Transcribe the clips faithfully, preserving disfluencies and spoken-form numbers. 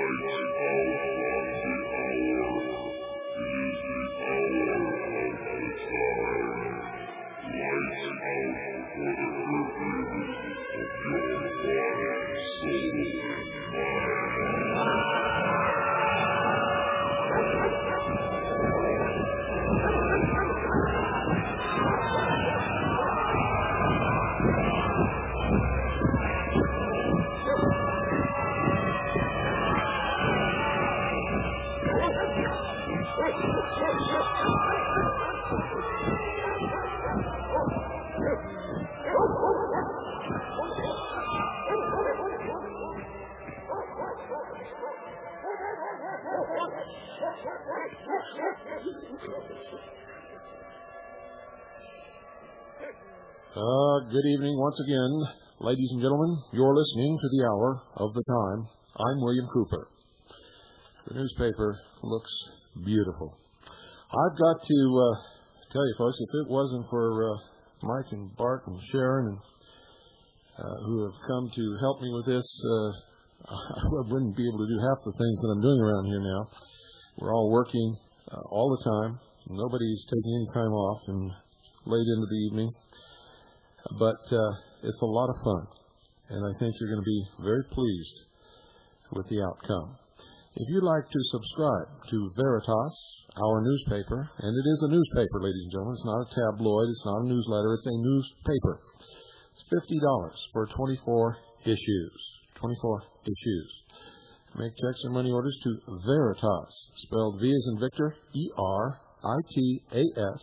Uh, good evening once again, ladies and gentlemen. You're listening to the Hour of the Time. I'm William Cooper. The newspaper looks beautiful. I've got to uh, tell you, folks, if it wasn't for uh, Mike and Bart and Sharon, and, uh, who have come to help me with this, uh, I wouldn't be able to do half the things that I'm doing around here now. We're all working uh, all the time. Nobody's taking any time off and late into the evening. But uh, it's a lot of fun, and I think you're going to be very pleased with the outcome. If you'd like to subscribe to Veritas, our newspaper, and it is a newspaper, ladies and gentlemen. It's not a tabloid. It's not a newsletter. It's a newspaper. It's fifty dollars for twenty-four issues. twenty-four issues. Make checks or money orders to Veritas, spelled V as in Victor, E R I T A S,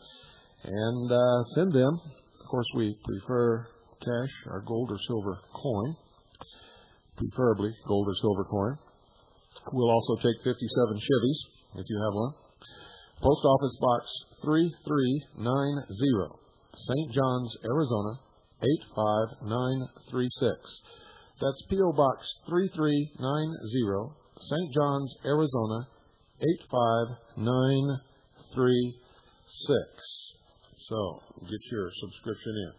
and uh, send them. Of course, we prefer cash or gold or silver coin, preferably gold or silver coin. We'll also take fifty-seven Chevys, if you have one. Post Office Box three three nine zero, Saint John's, Arizona, eight five nine three six. That's P O. Box three three nine zero, Saint John's, Arizona, eight five nine three six. So, get your subscription in.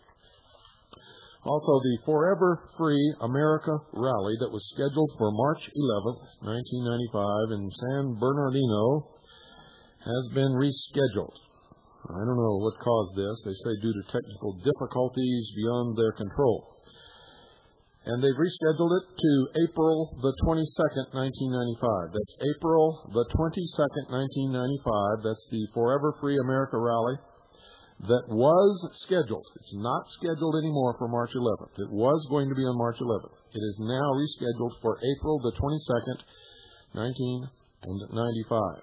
Also, the Forever Free America Rally that was scheduled for March eleventh, nineteen ninety-five in San Bernardino has been rescheduled. I don't know what caused this. They say due to technical difficulties beyond their control. And they've rescheduled it to April the twenty-second, nineteen ninety-five. That's April the twenty-second, nineteen ninety-five. That's the Forever Free America Rally that was scheduled. It's not scheduled anymore for March eleventh. It was going to be on March eleventh. It is now rescheduled for April the twenty-second, nineteen ninety-five.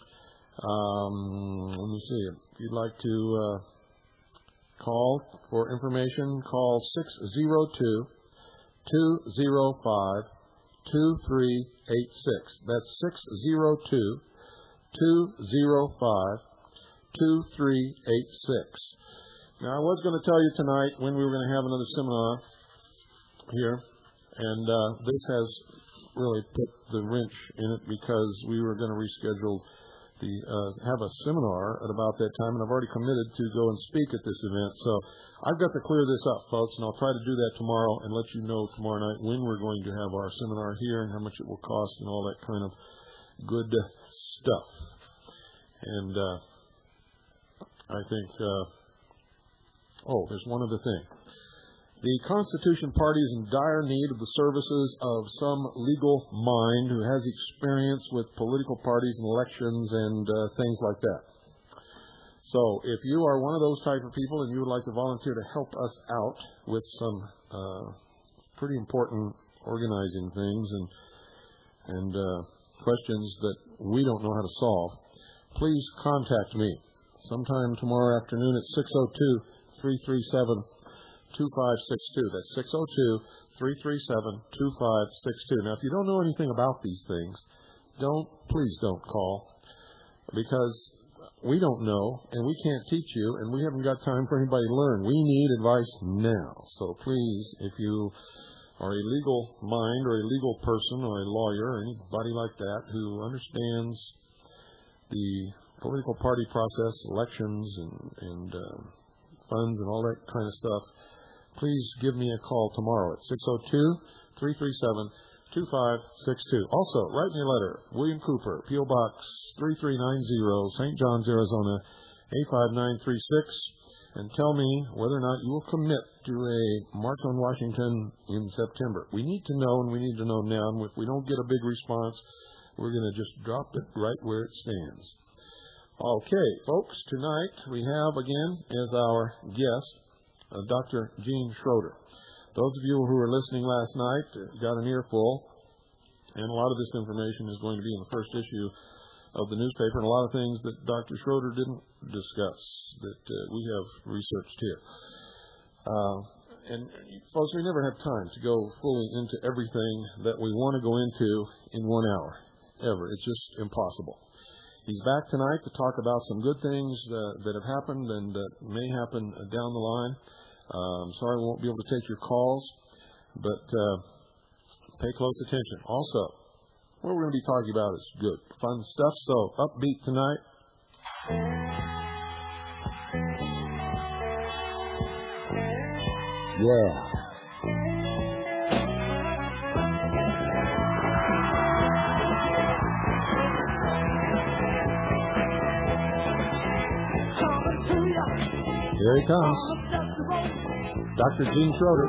Um, let me see. If you'd like to uh, call for information, call six oh two, two oh five, two three eight six. That's six oh two, two oh five, two three eight six. Now, I was going to tell you tonight when we were going to have another seminar here, and uh, this has really put the wrench in it because we were going to reschedule the uh, have a seminar at about that time, and I've already committed to go and speak at this event. So I've got to clear this up, folks, and I'll try to do that tomorrow and let you know tomorrow night when we're going to have our seminar here and how much it will cost and all that kind of good stuff. And uh, I think, uh, oh, there's one other thing. The Constitution Party is in dire need of the services of some legal mind who has experience with political parties and elections and uh, things like that. So if you are one of those type of people and you would like to volunteer to help us out with some uh, pretty important organizing things and, and uh, questions that we don't know how to solve, please contact me sometime tomorrow afternoon at six oh two, three three seven, two five six two. That's six oh two, three three seven, two five six two. Now, if you don't know anything about these things, don't, please don't call, because we don't know, and we can't teach you, and we haven't got time for anybody to learn. We need advice now. So please, if you are a legal mind or a legal person or a lawyer or anybody like that who understands the political party process, elections, and, and uh, funds and all that kind of stuff, please give me a call tomorrow at six oh two, three three seven, two five six two. Also, write me a letter. William Cooper, P O. Box three three nine zero, Saint John's, Arizona, eight five nine three six, and tell me whether or not you will commit to a March on Washington in September. We need to know, and we need to know now. And if we don't get a big response, we're going to just drop it right where it stands. Okay, folks, tonight we have again as our guest uh, Doctor Gene Schroeder. Those of you who were listening last night got an earful, and a lot of this information is going to be in the first issue of the newspaper, and a lot of things that Doctor Schroeder didn't discuss that uh, we have researched here. Uh, and, folks, we never have time to go fully into everything that we want to go into in one hour, ever. It's just impossible. He's back tonight to talk about some good things uh, that have happened and that may happen uh, down the line. Uh, I'm sorry we won't be able to take your calls, but uh, pay close attention. Also, what we're going to be talking about is good, fun stuff, so upbeat tonight. Yeah. Here he comes. Doctor Gene Schroeder.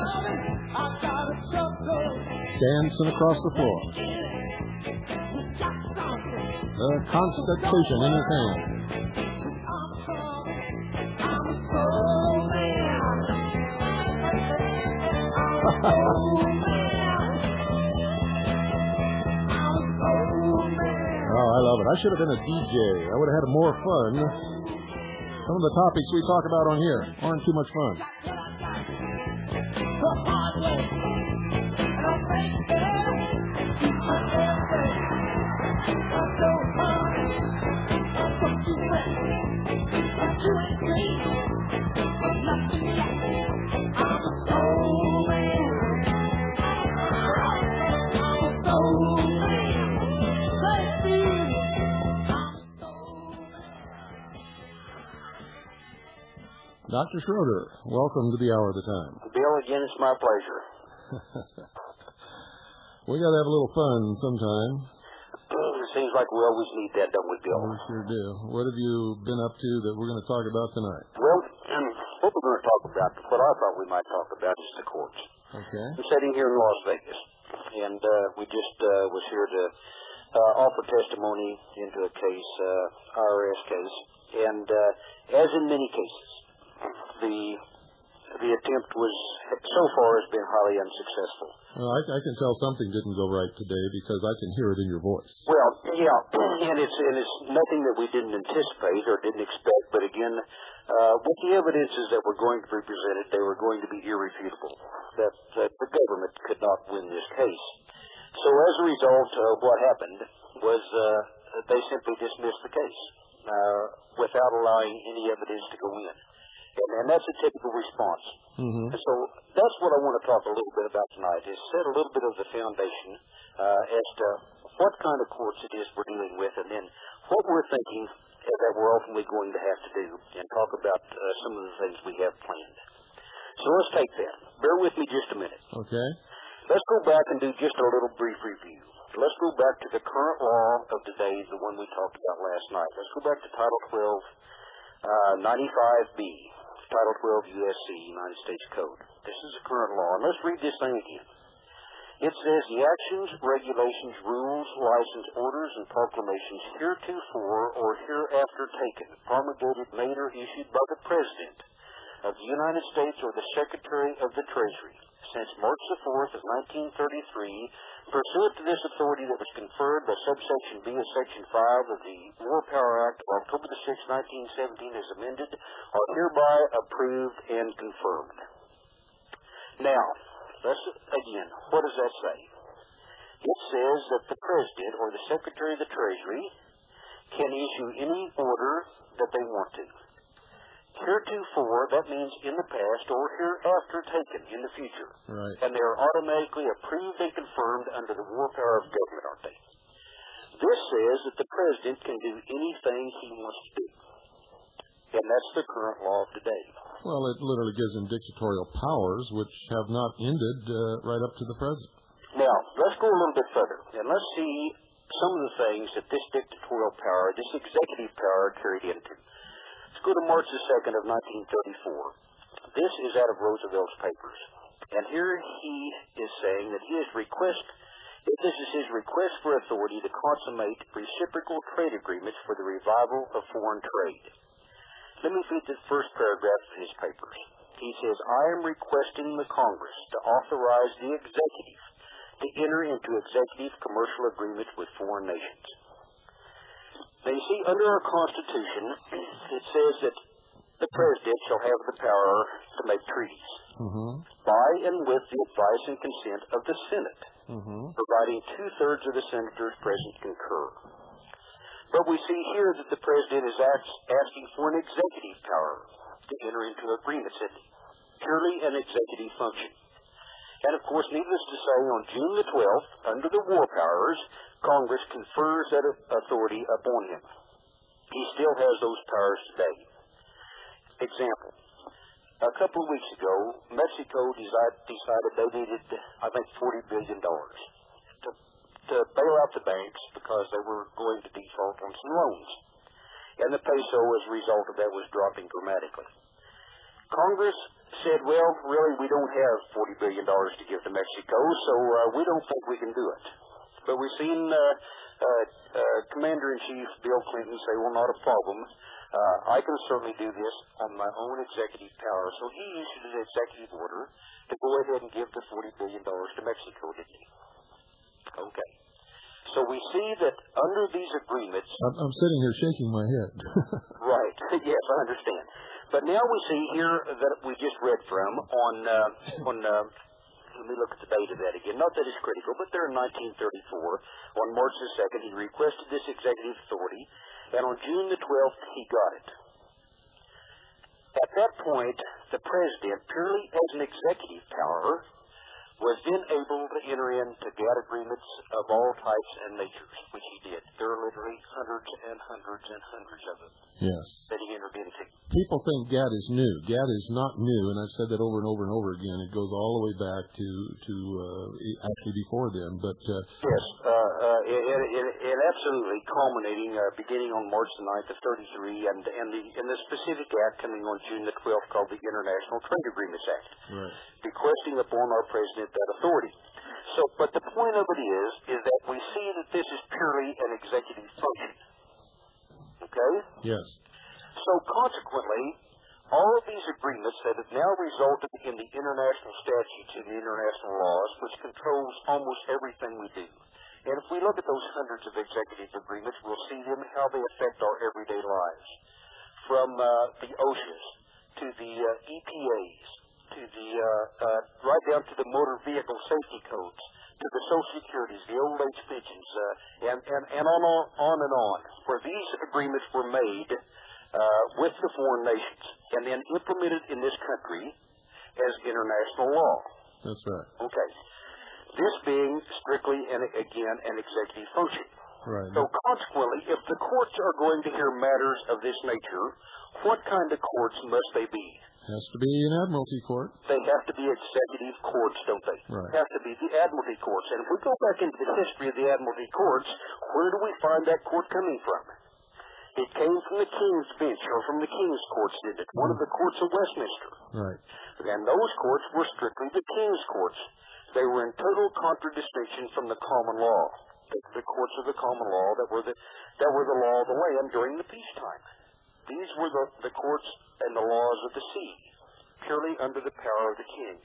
Dancing across the floor. The Constitution in his hand. Oh, I love it. I should have been a D J. I would have had more fun. Some of the topics we talk about on here aren't too much fun. Doctor Schroeder, welcome to the Hour of the Time. Bill, again, it's my pleasure. We got to have a little fun sometime. It seems like we always need that, don't we, Bill? We sure do. What have you been up to that we're going to talk about tonight? Well, um, what we're going to talk about, what I thought we might talk about is the courts. Okay. I'm sitting here in Las Vegas, and uh, we just uh, was here to uh, offer testimony into a case, uh, I R S case, and uh, as in many cases, the the attempt was, so far, has been highly unsuccessful. Well, I, I can tell something didn't go right today because I can hear it in your voice. Well, yeah, and it's and it's nothing that we didn't anticipate or didn't expect, but again, uh, with the evidences that were going to be presented, they were going to be irrefutable, that, that the government could not win this case. So as a result, uh, what happened was uh, they simply dismissed the case uh, without allowing any evidence to go in. And, and that's a typical response. Mm-hmm. And so that's what I want to talk a little bit about tonight, is set a little bit of the foundation uh, as to what kind of courts it is we're dealing with, and then what we're thinking that we're ultimately going to have to do, and talk about uh, some of the things we have planned. So let's take that. Bear with me just a minute. Okay. Let's go back and do just a little brief review. Let's go back to the current law of today, the one we talked about last night. Let's go back to Title twelve, uh, ninety-five B. Title twelve U S C, United States Code. This is the current law. And let's read this thing again. It says, the actions, regulations, rules, license, orders, and proclamations heretofore or hereafter taken, promulgated, made, or issued by the President of the United States or the Secretary of the Treasury since March the fourth of nineteen thirty-three, pursuant to this authority that was conferred by subsection B of Section five of the War Power Act of October the sixth, nineteen seventeen, as amended, are hereby approved and confirmed. Now, let's, again, what does that say? It says that the President or the Secretary of the Treasury can issue any order that they want to. Heretofore, that means in the past, or hereafter taken in the future. Right. And they are automatically approved and confirmed under the war power of government, aren't they? This says that the President can do anything he wants to do. And that's the current law of today. Well, it literally gives him dictatorial powers, which have not ended uh, right up to the present. Now, let's go go a little bit further, and let's see some of the things that this dictatorial power, this executive power, carried into. Let's go to March the second of nineteen thirty-four. This is out of Roosevelt's papers. And here he is saying that he has request, that this is his request for authority to consummate reciprocal trade agreements for the revival of foreign trade. Let me read the first paragraph of his papers. He says, I am requesting the Congress to authorize the executive to enter into executive commercial agreements with foreign nations. Now you see, under our Constitution, it says that the President shall have the power to make treaties Mm-hmm. by and with the advice and consent of the Senate, Mm-hmm. providing two-thirds of the senators present concur. But we see here that the President is ask, asking for an executive power to enter into agreements, and purely an executive function. And of course, needless to say, on June the twelfth, under the war powers, Congress confers that authority upon him. He still has those powers today. Example. A couple of weeks ago, Mexico decided, decided they needed, I think, forty billion dollars to, to bail out the banks because they were going to default on some loans. And the peso, as a result of that, was dropping dramatically. Congress said, well, really, we don't have forty billion dollars to give to Mexico, so uh, we don't think we can do it. But we've seen uh, uh, uh, Commander-in-Chief Bill Clinton say, well, not a problem. Uh, I can certainly do this on my own executive power. So he issued an executive order to go ahead and give the forty billion dollars to Mexico, didn't he? Okay. So we see that under these agreements... I'm, I'm sitting here shaking my head. Right. Yes, I understand. But now we see here that we just read from on... Uh, on uh, let me look at the date of that again. Not that it's critical, but there in nineteen thirty-four, on March the second, he requested this executive authority, and on June the twelfth, he got it. At that point, the President, purely as an executive power, was then able to enter into G A T T agreements of all types and natures, which he did. There are literally hundreds and hundreds and hundreds of them Yes. that he entered into. People think G A T T is new. G A T T is not new, and I've said that over and over and over again. It goes all the way back to to uh, actually before then. But uh, yes, uh, uh, it, it, it absolutely culminating, uh, beginning on March the ninth of thirty-three, and and the and the specific act coming on June the twelfth, called the International Trade Agreements Act, right. requesting upon our President that authority. So, but the point of it is, is that we see that this is purely an executive function. Okay? Yes. So consequently, all of these agreements that have now resulted in the international statutes and the international laws, which controls almost everything we do. And if we look at those hundreds of executive agreements, we'll see them, how they affect our everyday lives. From uh, the OSHAs to the uh, E P As, to the, uh, uh, right down to the motor vehicle safety codes, to the Social Securities, the old age pensions, uh, and, and, and on, on and on, where these agreements were made uh, with the foreign nations and then implemented in this country as international law. That's right. Okay. This being strictly, and again, an executive function. Right. So consequently, if the courts are going to hear matters of this nature, what kind of courts must they be? Has to be an admiralty court. They have to be executive courts, don't they? Right. Have to be the admiralty courts. And if we go back into the history of the admiralty courts, where do we find that court coming from? It came from the King's Bench, or from the King's Courts, did it? One of the courts of Westminster. Right. And those courts were strictly the King's Courts. They were in total contradistinction from the common law, the, the courts of the common law that were the that were the law of the land during the peacetime. These were the, the courts and the laws of the sea, purely under the power of the king.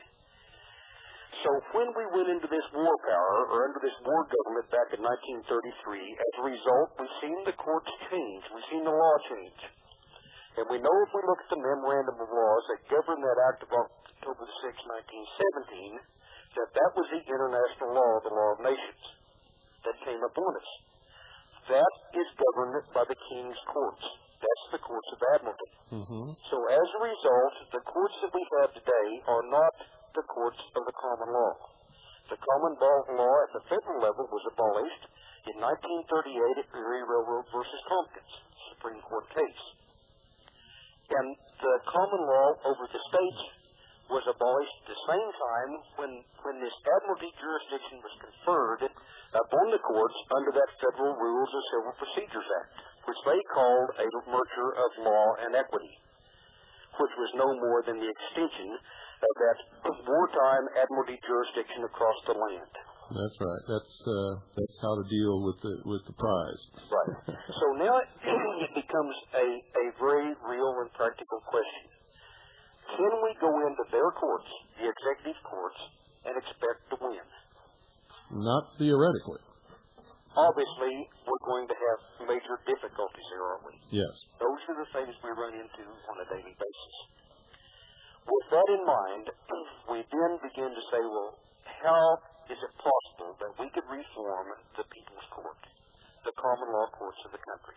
So when we went into this war power, or under this war government back in nineteen thirty-three, as a result, we've seen the courts change. We've seen the law change. And we know if we look at the memorandum of laws that govern that act of October sixth, nineteen seventeen, that that was the international law, the law of nations, that came upon us. That is governed by the king's courts. That's the courts of admiralty. Mm-hmm. So as a result, the courts that we have today are not the courts of the common law. The common law at the federal level was abolished in nineteen thirty-eight at Erie Railroad versus Tompkins, Supreme Court case. And the common law over the states was abolished at the same time when, when this admiralty jurisdiction was conferred upon the courts under that Federal Rules of Civil Procedures Act, which they called a merger of law and equity, which was no more than the extension of that wartime admiralty jurisdiction across the land. That's right. That's uh, that's how to deal with the with the prize. Right. So now it, it becomes a, a very real and practical question. Can we go into their courts, the executive courts, and expect to win? Not theoretically. Obviously, we're going to have major difficulties there, aren't we? Yes. Those are the things we run into on a daily basis. With that in mind, we then begin to say, well, how is it possible that we could reform the People's Court, the common law courts of the country?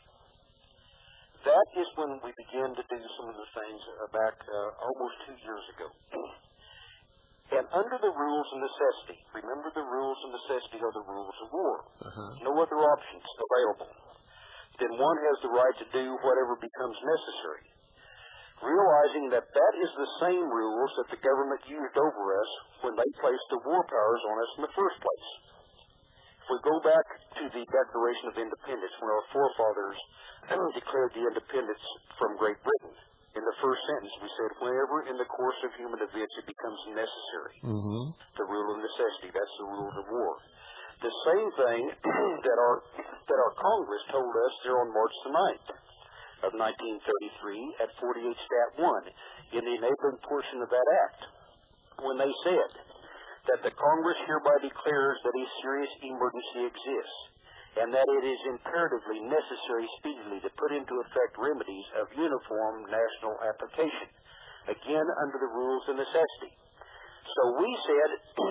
That is when we begin to do some of the things uh, back uh, almost two years ago. And under the rules of necessity, remember the rules of necessity are the rules of war. Uh-huh. No other options available. Then one has the right to do whatever becomes necessary, realizing that that is the same rules that the government used over us when they placed the war powers on us in the first place. If we go back to the Declaration of Independence, when our forefathers declared the independence from Great Britain, in the first sentence we said, whenever in the course of human events it becomes necessary. Mm-hmm. The rule of necessity, that's the rule of war. The same thing that our that our Congress told us there on March the ninth of nineteen thirty-three at forty-eight Stat one in the enabling portion of that act, when they said that the Congress hereby declares that a serious emergency exists and that it is imperatively necessary speedily to put into effect remedies of uniform national application, again under the rules of necessity. So we said,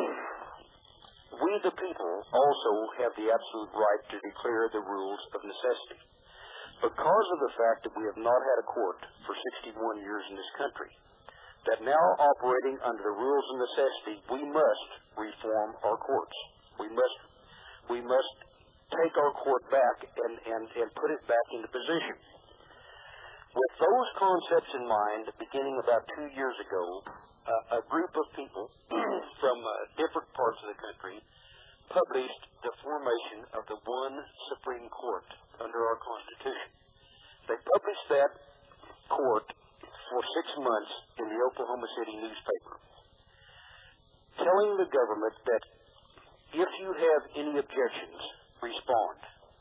we the people also have the absolute right to declare the rules of necessity. Because of the fact that we have not had a court for sixty-one years in this country, that now operating under the rules of necessity, we must reform our courts. We must, we must take our court back and, and, and put it back into position. With those concepts in mind, beginning about two years ago, uh, a group of people from uh, different parts of the country published the formation of the one Supreme Court under our Constitution. They published that court for six months in the Oklahoma City newspaper, telling the government that if you have any objections, respond.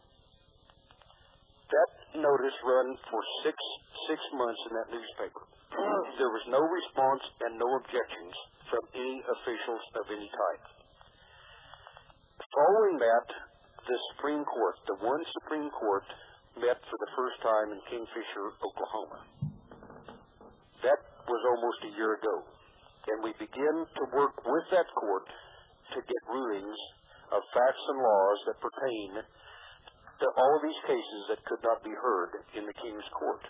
That notice ran for six six months in that newspaper. There was no response and no objections from any officials of any type. Following that, the Supreme Court, the one Supreme Court, met for the first time in Kingfisher, Oklahoma. That was almost a year ago. And we began to work with that court to get rulings of facts and laws that pertain to all of these cases that could not be heard in the King's Court.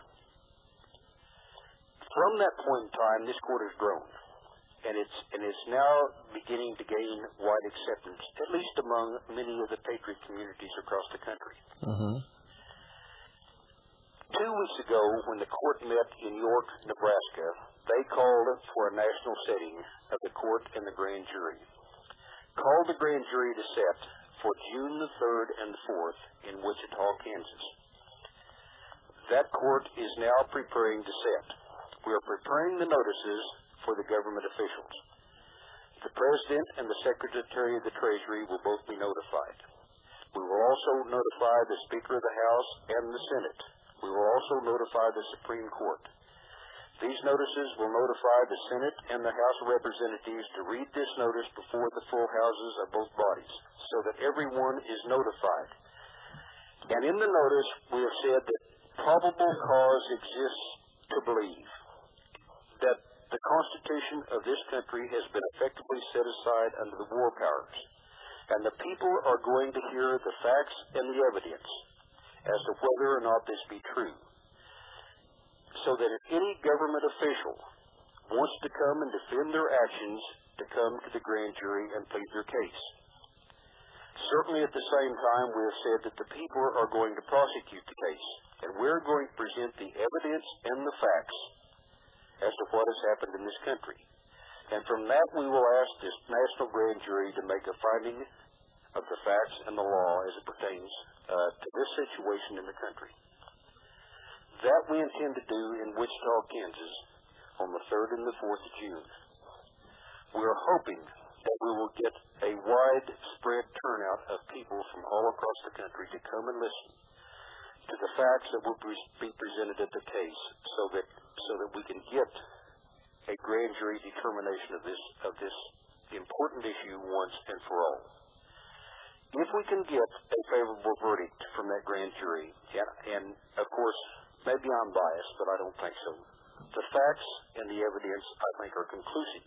From that point in time, this court has grown, and it's and it's now beginning to gain wide acceptance, at least among many of the patriot communities across the country. Uh-huh. Two weeks ago, when the court met in York, Nebraska, they called for a national setting of the court and the grand jury. Called the grand jury to set for June the third and the fourth in Wichita, Kansas. That court is now preparing to set. We are preparing the notices for the government officials. The President and the Secretary of the Treasury will both be notified. We will also notify the Speaker of the House and the Senate. We will also notify the Supreme Court. These notices will notify the Senate and the House of Representatives to read this notice before the full houses of both bodies, so that everyone is notified. And in the notice, we have said that probable cause exists to believe that the Constitution of this country has been effectively set aside under the war powers, and the people are going to hear the facts and the evidence as to whether or not this be true. So that if any government official wants to come and defend their actions, to come to the grand jury and plead their case. Certainly at the same time, we have said that the people are going to prosecute the case, and we're going to present the evidence and the facts as to what has happened in this country. And from that, we will ask this national grand jury to make a finding of the facts and the law as it pertains uh, to this situation in the country. That we intend to do in Wichita, Kansas, on the third and the fourth of June. We are hoping that we will get a widespread turnout of people from all across the country to come and listen to the facts that will be presented at the case, so that so that we can get a grand jury determination of this of this important issue once and for all. If we can get a favorable verdict from that grand jury, and, and of course, maybe I'm biased, but I don't think so. The facts and the evidence, I think, are conclusive.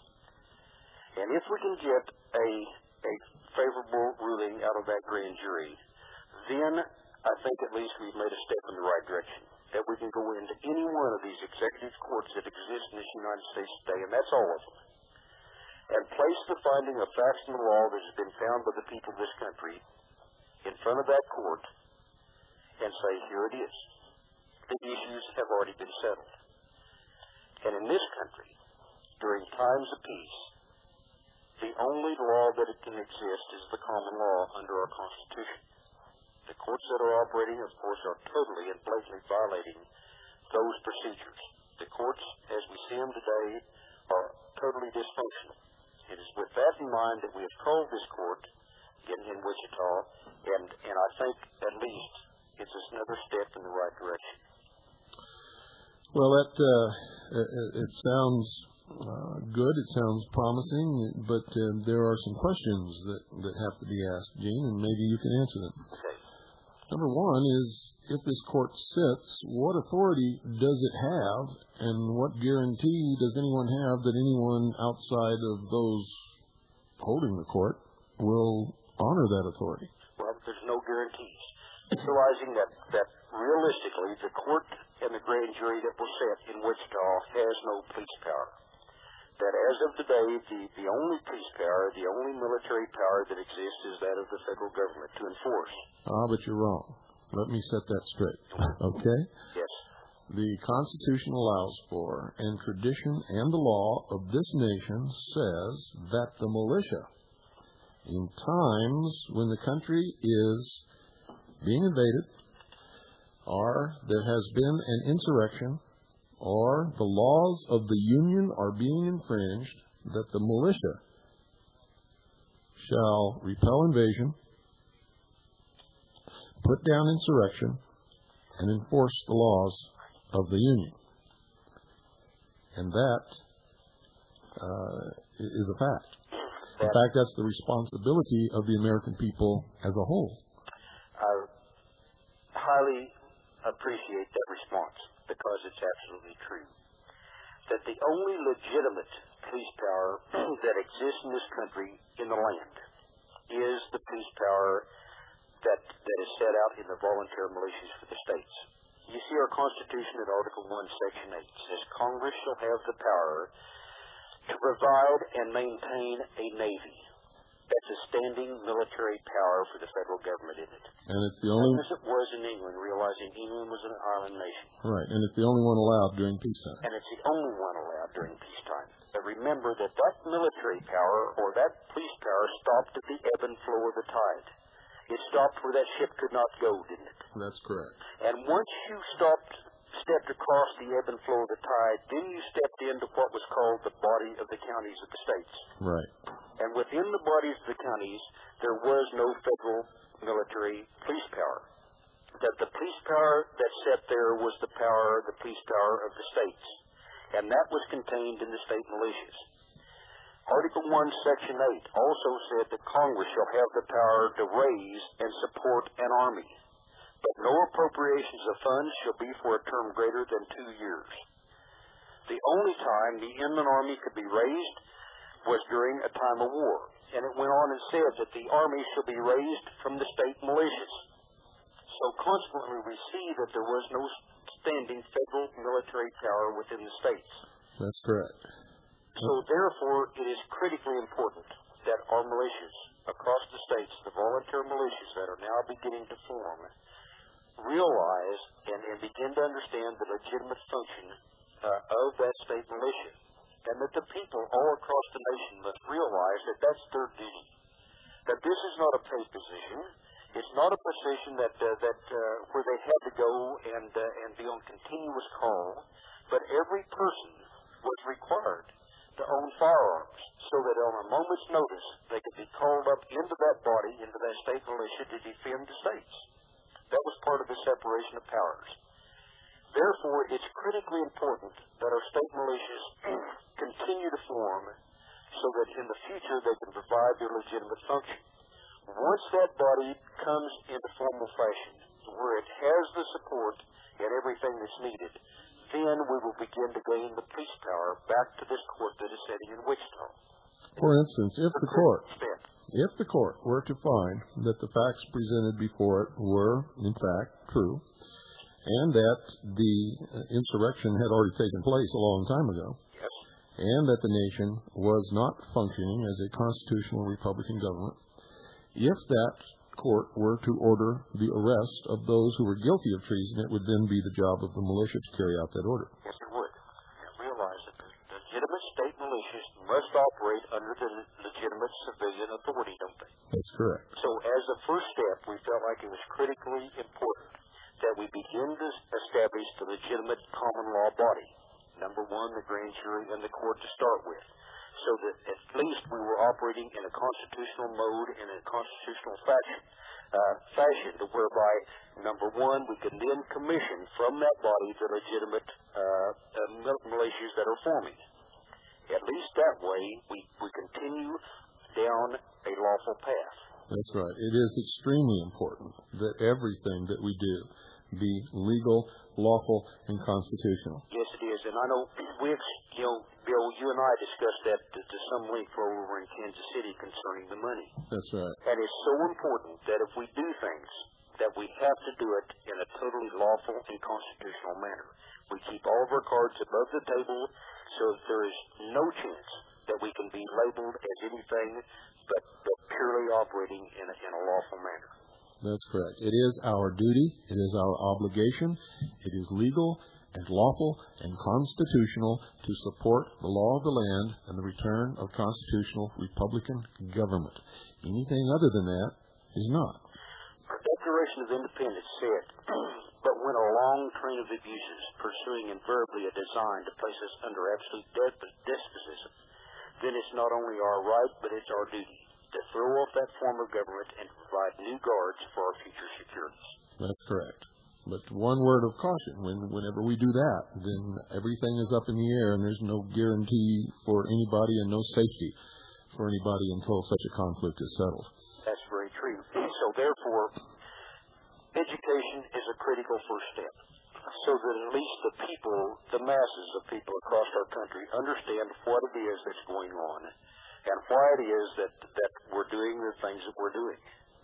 And if we can get a, a favorable ruling out of that grand jury, then I think at least we've made a step in the right direction. That we can go into any one of these executive courts that exist in this United States today, and that's all of them, and place the finding of facts in the law that has been found by the people of this country in front of that court and say, here it is. The issues have already been settled. And in this country, during times of peace, the only law that it can exist is the common law under our Constitution. The courts that are operating, of course, are totally and blatantly violating those procedures. The courts, as we see them today, are totally dysfunctional. It is with that in mind that we have called this court in, in Wichita, and, and I think at least it's another step in the right direction. Well, that uh, it, it sounds uh, good. It sounds promising, but uh, there are some questions that, that have to be asked, Gene, and maybe you can answer them. Okay. Number one is, if this court sits, what authority does it have, and what guarantee does anyone have that anyone outside of those holding the court will honor that authority? Well, there's no guarantees. Realizing that, that realistically, the court and the grand jury that was set in Wichita has no police power. That as of today, the, the only police power, the only military power that exists is that of the federal government to enforce. Ah, but you're wrong. Let me set that straight. Okay? Yes. The Constitution allows for, and tradition and the law of this nation says that the militia, in times when the country is being invaded, or there has been an insurrection, or the laws of the Union are being infringed, that the militia shall repel invasion, put down insurrection, and enforce the laws of the Union. And that uh, is a fact. In fact, that's the responsibility of the American people as a whole. I highly appreciate that response, because it's absolutely true. That the only legitimate police power that exists in this country, in the land, is the police power that, that is set out in the voluntary militias for the states. You see our Constitution at Article one, Section eight says, Congress shall have the power to provide and maintain a Navy. That's a standing military power for the federal government in it. And it's the only... As it was in England, realizing England was an island nation. Right, and it's the only one allowed during peacetime. And it's the only one allowed during peacetime. But remember that that military power, or that police power, stopped at the ebb and flow of the tide. It stopped where that ship could not go, didn't it? That's correct. And once you stopped, stepped across the ebb and flow of the tide, then you stepped into what was called the body of the counties of the states. Right. And within the bodies of the counties, there was no federal military police power. That the police power that sat there was the power, the police power of the states. And that was contained in the state militias. Article one, Section eight also said that Congress shall have the power to raise and support an army, but no appropriations of funds shall be for a term greater than two years. The only time the inland army could be raised was during a time of war. And it went on and said that the army shall be raised from the state militias. So consequently, we see that there was no standing federal military power within the states. That's correct. So therefore, it is critically important that our militias across the states, the voluntary militias that are now beginning to form, realize and, and begin to understand the legitimate function uh, of that state militia. and that the people all across the nation must realize that that's their duty, that this is not a paid position. It's not a position that uh, that uh, where they had to go and uh, and be on continuous call, but every person was required to own firearms so that on a moment's notice they could be called up into that body, into that state militia to defend the states. That was part of the separation of powers. Therefore, it's critically important that our state militias continue to form so that in the future they can provide their legitimate function. Once that body comes into formal fashion, where it has the support and everything that's needed, then we will begin to gain the police power back to this court that is sitting in Wichita. For instance, if the court, if the court were to find that the facts presented before it were, in fact, true, and that the insurrection had already taken place a long time ago, yes, and that the nation was not functioning as a constitutional Republican government, if that court were to order the arrest of those who were guilty of treason, it would then be the job of the militia to carry out that order. Yes, it would. And realize that the legitimate state militias must operate under the legitimate civilian authority, don't they? That's correct. So as a first step, we felt like it was critically important that we begin to establish the legitimate common law body. Number one, the grand jury and the court to start with, so that at least we were operating in a constitutional mode, in a constitutional fashion, uh, fashion to whereby, number one, we can then commission from that body the legitimate uh, uh, militias that are forming. At least that way, we, we continue down a lawful path. That's right. It is extremely important that everything that we do be legal, lawful, and constitutional. Yes, it is. And I know, we, you know, Bill, you and I discussed that to, to some length over in Kansas City concerning the money. That's right. And it's so important that if we do things, that we have to do it in a totally lawful and constitutional manner. We keep all of our cards above the table so that there is no chance that we can be labeled as anything but, but purely operating in a, in a lawful manner. That's correct. It is our duty, it is our obligation, it is legal and lawful and constitutional to support the law of the land and the return of constitutional Republican government. Anything other than that is not. Our Declaration of Independence said, but when a long train of abuses, pursuing invariably a design to place us under absolute despotism, then it's not only our right, but it's our duty to throw off that form of government and provide new guards for our future security. That's correct. But one word of caution, when, whenever we do that, then everything is up in the air and there's no guarantee for anybody and no safety for anybody until such a conflict is settled. That's very true. So therefore, education is a critical first step, so that at least the people, the masses of people across our country understand what it is that's going on and why it is that, that we're doing the things that we're doing.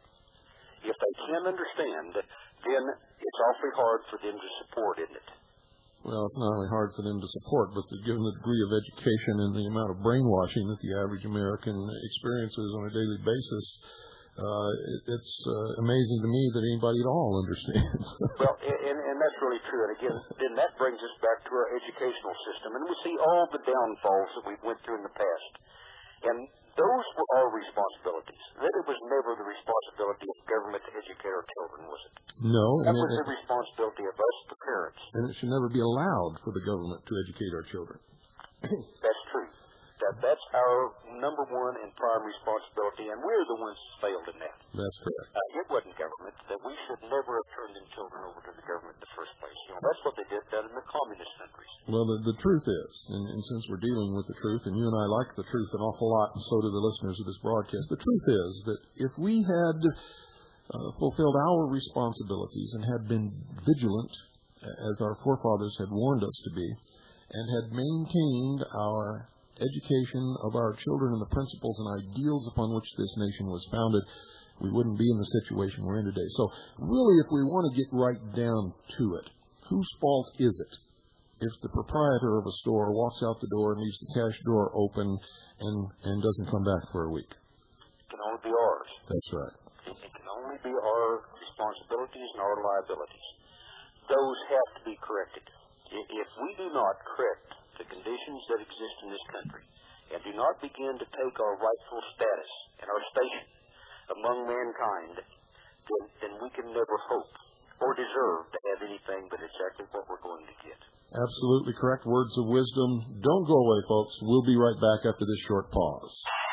If they can't understand, then it's awfully hard for them to support, isn't it? Well, it's not only hard for them to support, but given the degree of education and the amount of brainwashing that the average American experiences on a daily basis, uh, it, it's uh, amazing to me that anybody at all understands. Well, and, and that's really true. And again, then that brings us back to our educational system. And we see all the downfalls that we went through in the past. And those were our responsibilities. That it was never the responsibility of government to educate our children, was it? No. That was the responsibility of us, the parents. And it should never be allowed for the government to educate our children. That's true. That That's our number one and prime responsibility, and we're the ones that failed in that. That's correct. Uh, it wasn't government. That we should never have turned in children over to the government in the first place. You know, that's what they did done in the communist countries. Well, the, the truth is, and, and since we're dealing with the truth, and you and I like the truth an awful lot, and so do the listeners of this broadcast, the truth is that if we had uh, fulfilled our responsibilities and had been vigilant, as our forefathers had warned us to be, and had maintained our education of our children and the principles and ideals upon which this nation was founded, we wouldn't be in the situation we're in today. So really, if we want to get right down to it, whose fault is it if the proprietor of a store walks out the door and leaves the cash drawer open and, and doesn't come back for a week? It can only be ours. That's right. It, it can only be our responsibilities and our liabilities. Those have to be corrected. If we do not correct the conditions that exist in this country and do not begin to take our rightful status and our station among mankind, then, then we can never hope or deserve to have anything but exactly what we're going to get. Absolutely correct words of wisdom. Don't go away, folks. We'll be right back after this short pause.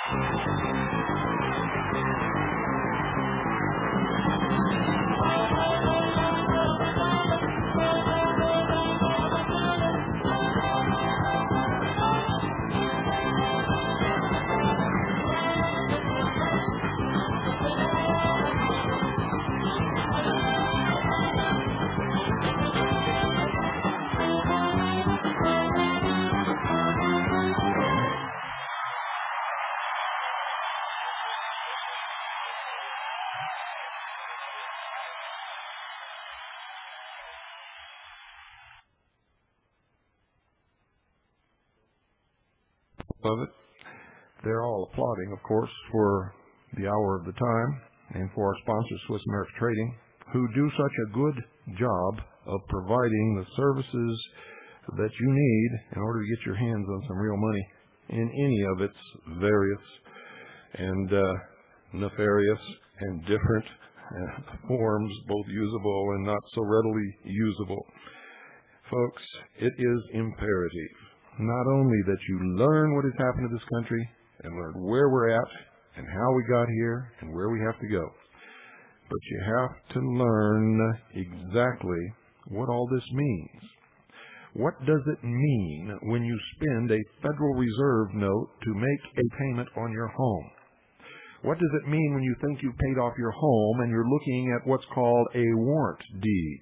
Of it. They're all applauding, of course, for the hour of the time and for our sponsor, Swiss America Trading, who do such a good job of providing the services that you need in order to get your hands on some real money in any of its various and uh, nefarious and different uh, forms, both usable and not so readily usable. Folks, it is imperative not only that you learn what has happened to this country and learn where we're at and how we got here and where we have to go, but you have to learn exactly what all this means. What does it mean when you spend a Federal Reserve note to make a payment on your home? What does it mean when you think you've paid off your home and you're looking at what's called a warrant deed?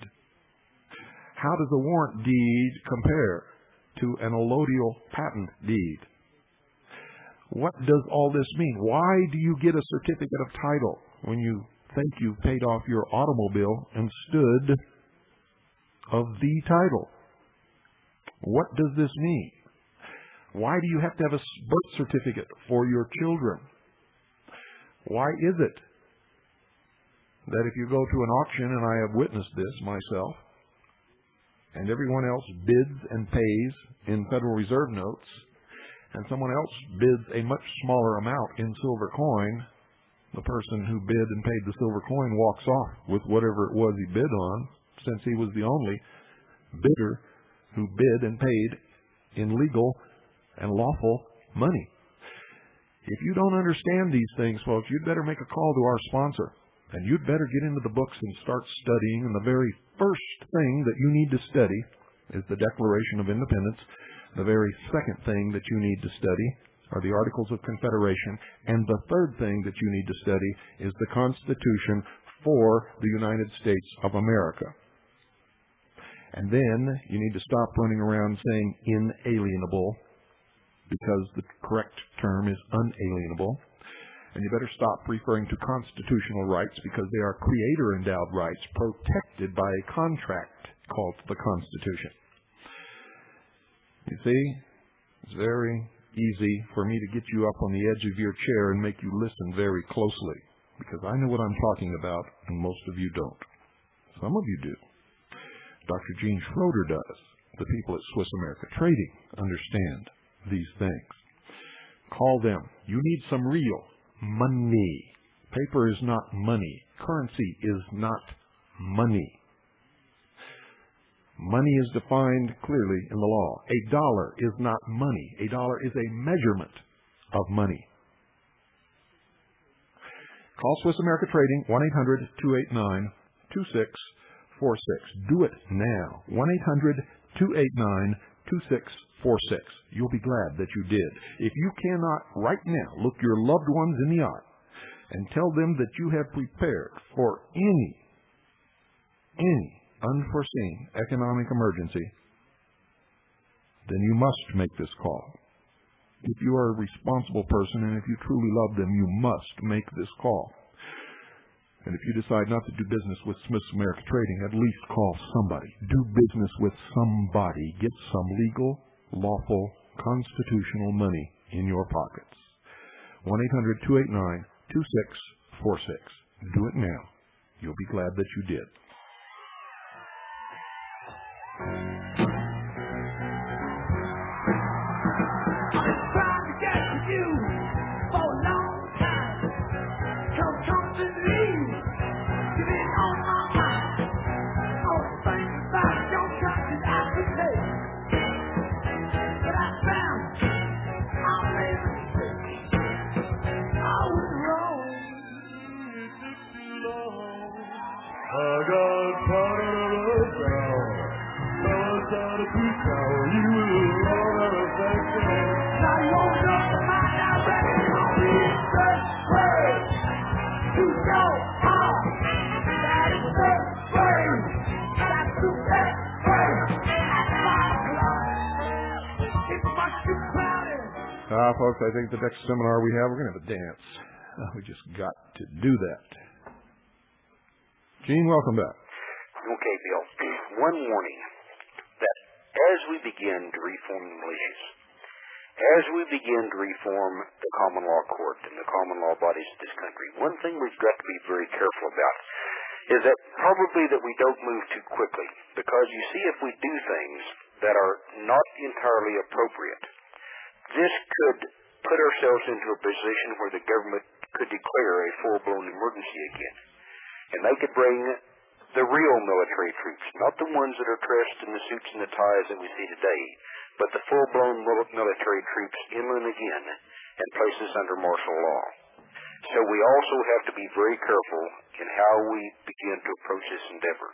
How does a warrant deed compare to an allodial patent deed? What does all this mean? Why do you get a certificate of title when you think you've paid off your automobile instead of the title? What does this mean? Why do you have to have a birth certificate for your children? Why is it that if you go to an auction, and I have witnessed this myself, and everyone else bids and pays in Federal Reserve notes, and someone else bids a much smaller amount in silver coin, the person who bid and paid the silver coin walks off with whatever it was he bid on, since he was the only bidder who bid and paid in legal and lawful money. If you don't understand these things, folks, you'd better make a call to our sponsor, and you'd better get into the books and start studying. And the very first thing that you need to study is the Declaration of Independence. The very second thing that you need to study are the Articles of Confederation. And the third thing that you need to study is the Constitution for the United States of America. And then you need to stop running around saying inalienable, because the correct term is unalienable. And you better stop referring to constitutional rights, because they are creator-endowed rights protected by a contract called the Constitution. You see, it's very easy for me to get you up on the edge of your chair and make you listen very closely, because I know what I'm talking about, and most of you don't. Some of you do. Doctor Gene Schroeder does. The people at Swiss America Trading understand these things. Call them. You need some real money. Paper is not money. Currency is not money. Money is defined clearly in the law. A dollar is not money. A dollar is a measurement of money. Call Swiss America Trading, one eight hundred, two eight nine, two six four six. Do it now. one eight hundred, two eight nine, two six four six. You'll be glad that you did. If you cannot right now look your loved ones in the eye and tell them that you have prepared for any, any unforeseen economic emergency, then you must make this call. If you are a responsible person and if you truly love them, you must make this call. And if you decide not to do business with Swiss America Trading, at least call somebody. Do business with somebody. Get some legal, lawful, constitutional money in your pockets. one eight hundred, two eight nine, two six four six. Do it now. You'll be glad that you did. got part of the town. Fellas out of peace town. You will all have a section. Now you won't know the mind I reckon. Read the word. You know how. That is the word. That's the best word. That's my blood. It's much too crowded. Ah, folks, I think the next seminar we have, we're going to have a dance. Uh, we just got to do that. Gene, welcome back. Okay, Bill. One warning, that as we begin to reform the militias, as we begin to reform the common law court and the common law bodies of this country, one thing we've got to be very careful about is that probably that we don't move too quickly. Because you see, if we do things that are not entirely appropriate, this could put ourselves into a position where the government could declare a full-blown emergency again. And they could bring the real military troops, not the ones that are dressed in the suits and the ties that we see today, but the full-blown military troops inland again and place us under martial law. So we also have to be very careful in how we begin to approach this endeavor.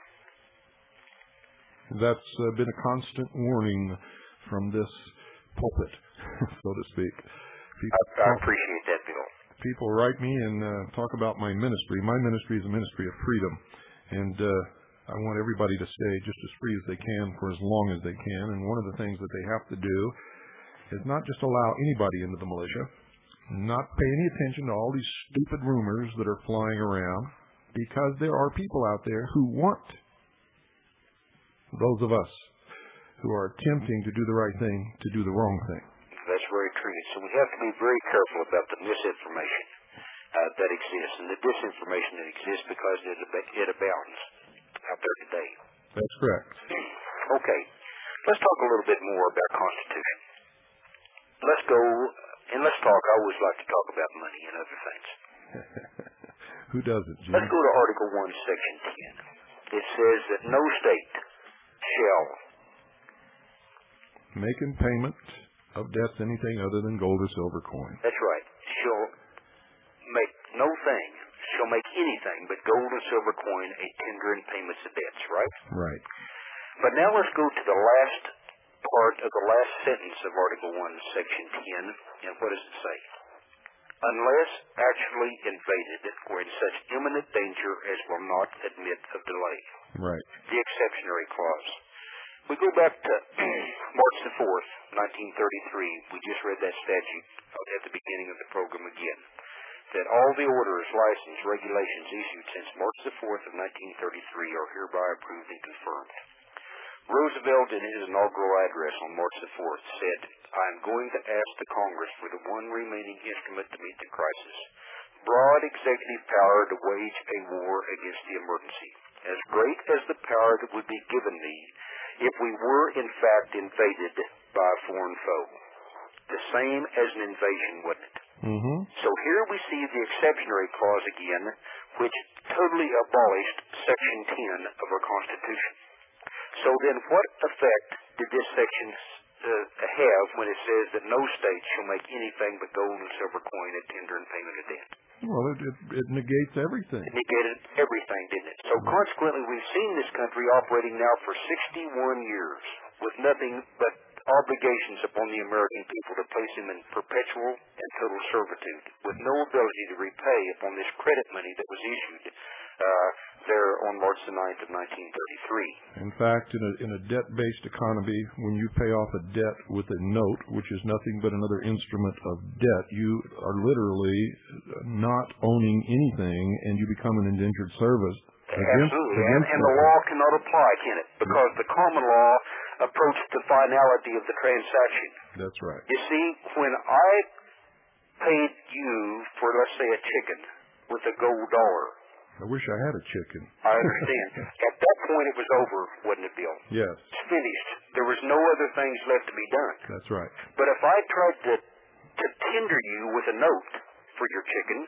That's uh, been a constant warning from this pulpit, so to speak. People I, I appreciate that, Bill. People write me and uh, talk about my ministry. My ministry is a ministry of freedom, and uh, I want everybody to stay just as free as they can for as long as they can. And one of the things that they have to do is not just allow anybody into the militia, not pay any attention to all these stupid rumors that are flying around, because there are people out there who want those of us who are attempting to do the right thing to do the wrong thing. That's very true. So we have to be very careful about the misinformation uh, that exists and the disinformation that exists because it, ab- it abounds out there today. That's correct. Okay. Let's talk a little bit more about Constitution. Let's go, and let's talk, I always like to talk about money and other things. Who doesn't, Jim? Let's go to Article one, Section ten. It says that no state shall make in payment of debts anything other than gold or silver coin. That's right. Shall make no thing, shall make anything but gold and silver coin a tender in payments of debts, right? Right. But now let's go to the last part of the last sentence of Article one, Section ten, and what does it say? Unless actually invaded or in such imminent danger as will not admit of delay. Right. The exceptionary clause. We go back to March the fourth, nineteen thirty-three. We just read that statute at the beginning of the program again. That all the orders, license, regulations issued since March the fourth of nineteen thirty-three are hereby approved and confirmed. Roosevelt, in his inaugural address on March the fourth, said, I am going to ask the Congress for the one remaining instrument to meet the crisis. Broad executive power to wage a war against the emergency. As great as the power that would be given me if we were in fact invaded by a foreign foe. The same as an invasion, wouldn't it? Mm-hmm. So here we see the exceptionary clause again, which totally abolished Section ten of our Constitution. So then what effect did this section uh, have when it says that no state shall make anything but gold and silver coin a tender in payment of debt? Well, it, it, it negates everything. It negated everything, didn't it? So consequently, we've seen this country operating now for sixty-one years with nothing but obligations upon the American people to place them in perpetual and total servitude, with no ability to repay upon this credit money that was issued uh, there on March the ninth of nineteen thirty-three. In fact, in a, in a debt-based economy, when you pay off a debt with a note, which is nothing but another instrument of debt, you are literally not owning anything, and you become an indentured service. Against, Absolutely, against and, and the law cannot apply, can it? Because the common law approached the finality of the transaction. That's right. You see, when I paid you for, let's say, a chicken with a gold dollar, I wish I had a chicken. I understand. At that point, it was over, wasn't it, Bill? Yes. It's finished. There was no other things left to be done. That's right. But if I tried to, to tender you with a note for your chicken,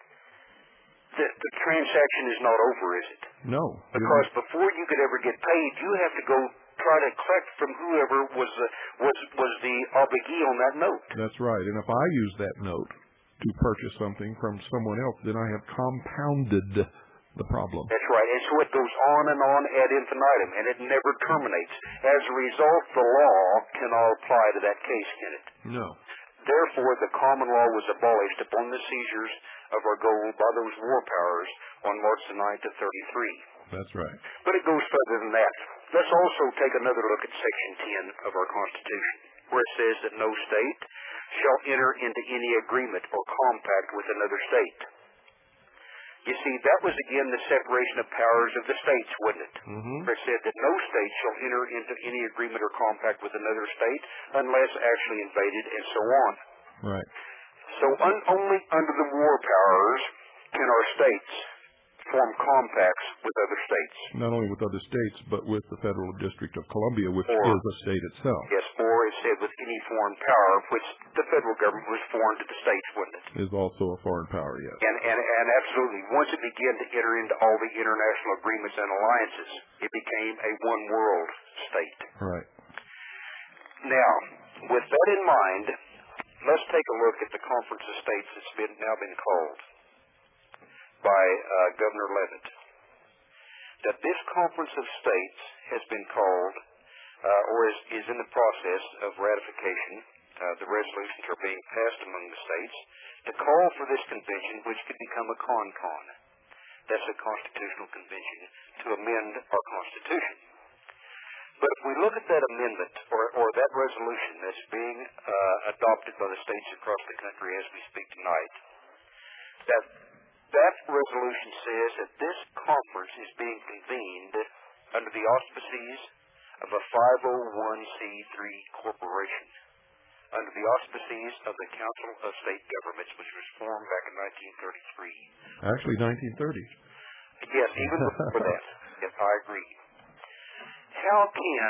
the, the transaction is not over, is it? No. Because before you could ever get paid, you have to go try to collect from whoever was the, was was the obligee on that note. That's right. And if I use that note to purchase something from someone else, then I have compounded the problem. That's right. And so it goes on and on ad infinitum, and it never terminates. As a result, the law cannot apply to that case, can it? No. Therefore, the common law was abolished upon the seizures of our gold by those war powers on March the ninth of thirty-three. That's right. But it goes further than that. Let's also take another look at Section ten of our Constitution, where it says that no state shall enter into any agreement or compact with another state. You see, that was again the separation of powers of the states, wasn't it? Mm-hmm. Where it said that no state shall enter into any agreement or compact with another state unless actually invaded and so on. Right. So un- only under the war powers can our states form compacts with other states. Not only with other states, but with the Federal District of Columbia, which Or, is a state itself. Yes, or it said with any foreign power, which the federal government was foreign to the states, wasn't it? Is also a foreign power, yes. And, and, and absolutely, once it began to enter into all the international agreements and alliances, it became a one-world state. Right. Now, with that in mind, let's take a look at the Conference of States that's been, now been called by uh, Governor Leavitt. That this Conference of States has been called, uh, or is, is in the process of ratification. Uh, the resolutions are being passed among the states to call for this convention, which could become a CONCON. That's a constitutional convention to amend our Constitution. But if we look at that amendment, or, or that resolution that's being uh, adopted by the states across the country as we speak tonight, that that resolution says that this conference is being convened under the auspices of a five oh one c three corporation, under the auspices of the Council of State Governments, which was formed back in nineteen thirty-three. Actually, nineteen thirty. Yes, even before that. Yes, I agree. How can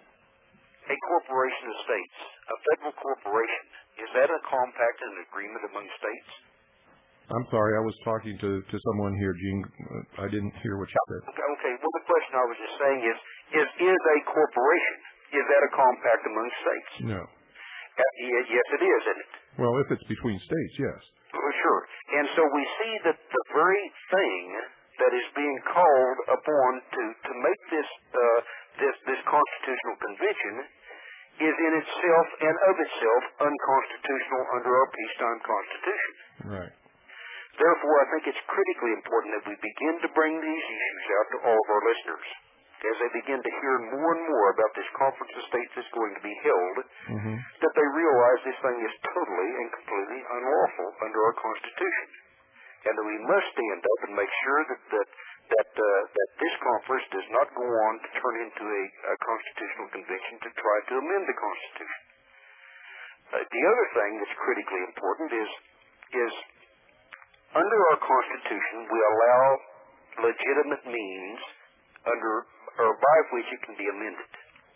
a corporation of states, a federal corporation, is that a compact and an agreement among states? I'm sorry, I was talking to, to someone here, Gene. Uh, I didn't hear what you said. Okay, okay, well, the question I was just saying is, is, is a corporation, is that a compact among states? No. Uh, yes, it is, isn't it? Well, if it's between states, yes. Oh, sure. And so we see that the very thing that is being called upon to, to make this, uh, this, this constitutional convention is in itself and of itself unconstitutional under our peacetime Constitution. Right. Therefore, I think it's critically important that we begin to bring these issues out to all of our listeners as they begin to hear more and more about this Conference of States that's going to be held, mm-hmm. that they realize this thing is totally and completely unlawful under our Constitution, and that we must stand up and make sure that that that, uh, that this conference does not go on to turn into a, a constitutional convention to try to amend the Constitution. Uh, the other thing that's critically important is is under our Constitution we allow legitimate means under or by which it can be amended.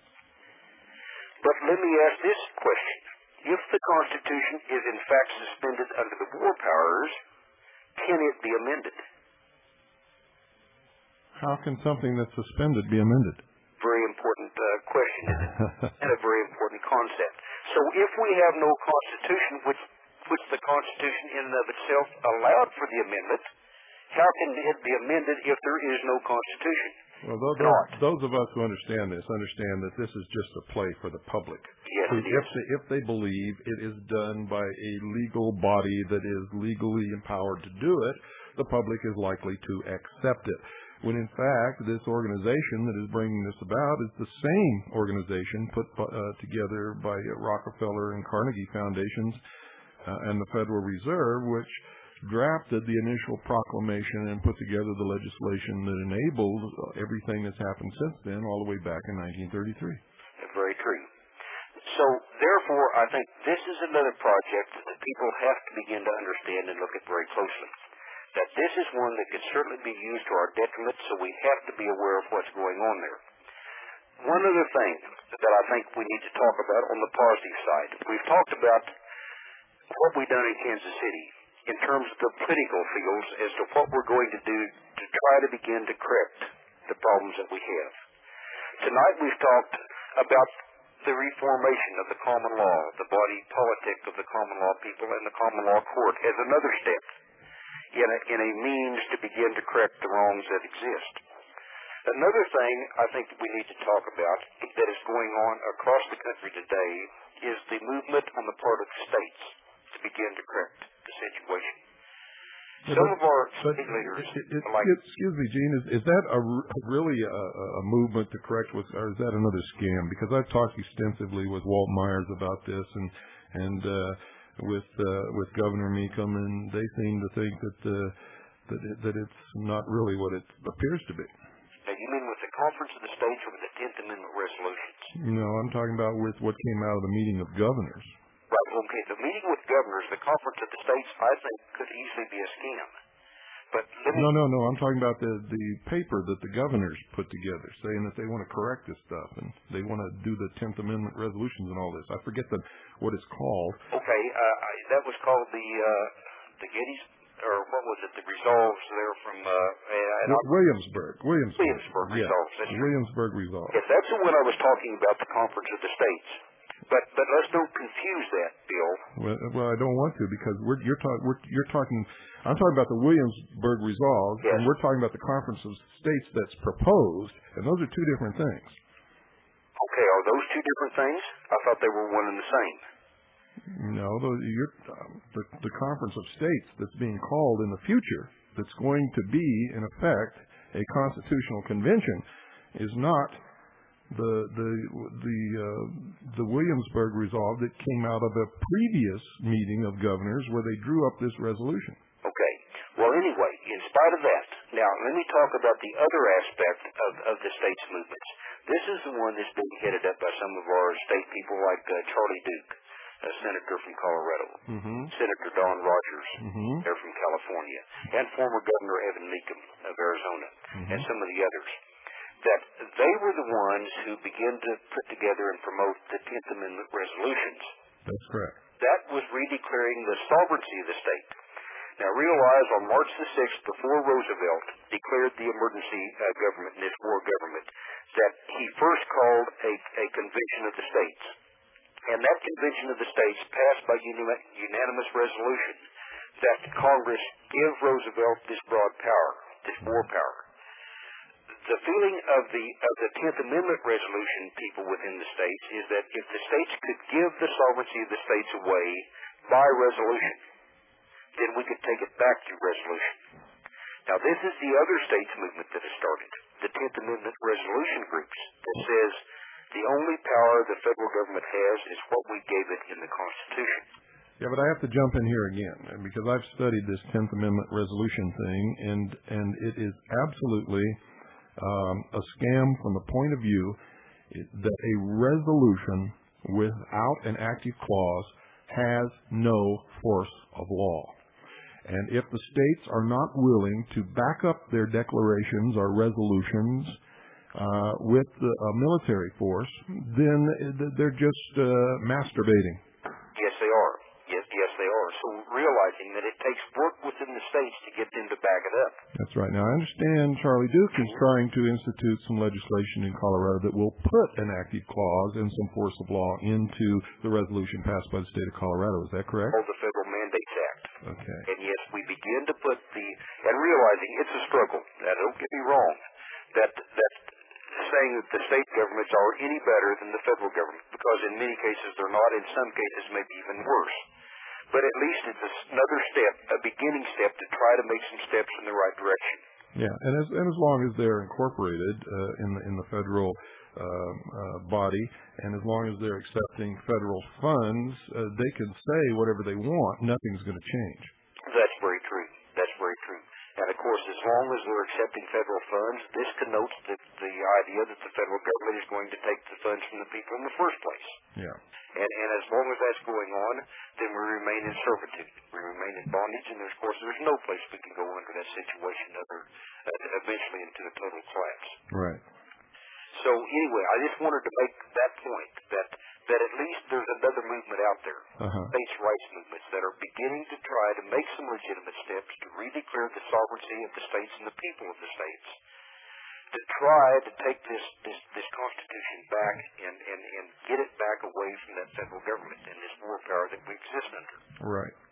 But let me ask this question. If the Constitution is in fact suspended under the war powers, can it be amended? How can something that's suspended be amended? Very important uh, question, isn't it? And a very important concept. So if we have no Constitution, which, which the Constitution in and of itself allowed for the amendment, how can it be amended if there is no Constitution? Well, those, those, those of us who understand this understand that this is just a play for the public. Yes, who, it if, is. they, if they believe it is done by a legal body that is legally empowered to do it, the public is likely to accept it. When in fact, this organization that is bringing this about is the same organization put uh, together by Rockefeller and Carnegie Foundations uh, and the Federal Reserve, which drafted the initial proclamation and put together the legislation that enabled everything that's happened since then, all the way back in nineteen thirty-three. Very true. So, therefore, I think this is another project that people have to begin to understand and look at very closely. That this is one that could certainly be used to our detriment, so we have to be aware of what's going on there. One other thing that I think we need to talk about on the positive side. We've talked about what we've done in Kansas City in terms of the political fields as to what we're going to do to try to begin to correct the problems that we have. Tonight we've talked about the reformation of the common law, the body politic of the common law people and the common law court as another step in a, in a means to begin to correct the wrongs that exist. Another thing I think we need to talk about that is going on across the country today is the movement on the part of the states to begin to correct the situation. Yeah, Some but, of our but state leaders it, it, like... Excuse me, Gene, is, is that a, really a, a movement to correct, with, or is that another scam? Because I've talked extensively with Walt Myers about this, and and uh, with uh, with Governor Mecum, and they seem to think that uh, that it, that it's not really what it appears to be. Now, you mean with the Conference of the States or with the tenth Amendment resolutions? No, I'm talking about with what came out of the meeting of governors. Right, okay. The meeting with governors, the Conference of the States, I think could easily be a scam. But let me... No, no, no. I'm talking about the, the paper that the governors put together saying that they want to correct this stuff and they want to do the tenth Amendment resolutions and all this. I forget the, what it's called. Okay, uh, I, that was called the uh, the Gettys, or what was it, the resolves there from... Uh, and well, Williamsburg. Williamsburg. Williamsburg yeah. resolves. That's Williamsburg resolves. Yes, that's the one I was talking about, the Conference of the States. But but let's don't confuse that, Bill. Well, well I don't want to because we're you're talking we're you're talking I'm talking about the Williamsburg resolve, yes. and we're talking about the Conference of States that's proposed, and those are two different things. Okay, are those two different things? I thought they were one and the same. No, the you're, um, the the Conference of States that's being called in the future, that's going to be in effect a constitutional convention, is not the the the uh, the Williamsburg resolve that came out of a previous meeting of governors where they drew up this resolution. Okay. Well, anyway, in spite of that, now let me talk about the other aspect of, of the states' movements. This is the one that's being headed up by some of our state people like uh, Charlie Duke, a senator from Colorado, mm-hmm. Senator Don Rogers, mm-hmm. they're from California, and former Governor Evan Mecum of Arizona, mm-hmm. and some of the others. That they were the ones who began to put together and promote the tenth Amendment resolutions. That's correct. That was redeclaring the sovereignty of the state. Now realize on March the sixth, before Roosevelt declared the emergency uh, government and this war government, that he first called a, a convention of the states. And that convention of the states passed by uni- unanimous resolution that Congress give Roosevelt this broad power, this war power. The feeling of the of the tenth Amendment resolution people within the states is that if the states could give the sovereignty of the states away by resolution, then we could take it back through resolution. Now, this is the other states movement that has started, the tenth Amendment resolution groups, that says the only power the federal government has is what we gave it in the Constitution. Yeah, but I have to jump in here again, because I've studied this tenth Amendment resolution thing, and and it is absolutely um, a scam from the point of view that a resolution without an active clause has no force of law. And if the states are not willing to back up their declarations or resolutions uh, with the, a military force, then they're just uh, masturbating. Yes, they are. Yes, yes, they are. So realizing that it takes work within the states to get them to back it up. That's right. Now, I understand Charlie Duke is trying to institute some legislation in Colorado that will put an active clause and some force of law into the resolution passed by the state of Colorado. Is that correct? Called the Federal Mandates Act. Okay. And yes, we begin to put the, and realizing it's a struggle. Now, don't get me wrong, that that saying that the state governments are any better than the federal government, because in many cases they're not, in some cases maybe even worse. But at least it's another step, a beginning step to try to make some steps in the right direction. Yeah, and as and as long as they're incorporated uh, in the in the federal uh, uh, body, and as long as they're accepting federal funds, uh, they can say whatever they want. Nothing's going to change. That's very true. That's very true. And of course, as long as they're accepting federal funds, this connotes the, the idea that the federal government is going to take the funds from the people in the first place. Yeah. And, and as long as that's going on, then we remain in servitude. We remain in bondage, and of course, there's no place we can go under that situation other uh, eventually into a total collapse. Right. So anyway, I just wanted to make that point, that that at least there's another movement out there, uh-huh. states' rights movements, that are beginning to try to make some legitimate steps to redeclare the sovereignty of the states and the people of the states, to try to take this, this, this Constitution back and, and, and get it back away from that federal government and this war power that we exist under. Right.